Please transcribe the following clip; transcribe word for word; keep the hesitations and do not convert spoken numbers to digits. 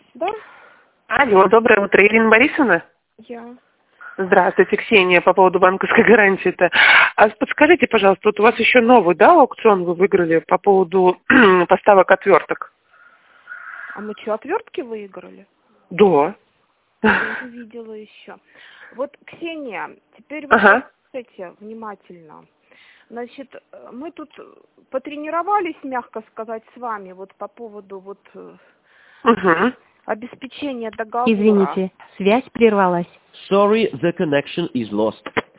Да? Алло, доброе утро, Ирина Борисовна? Я. Здравствуйте, Ксения, по поводу банковской гарантии-то. А подскажите, пожалуйста, вот у вас еще новый, да, аукцион вы выиграли по поводу поставок отверток? А мы что, отвертки выиграли? Да. Я не видела еще. Вот, Ксения, теперь вы Ага. слушайте внимательно. Значит, мы тут потренировались, мягко сказать, с вами вот по поводу вот Угу. обеспечения договора. Извините, связь прервалась. Sorry, the connection is lost.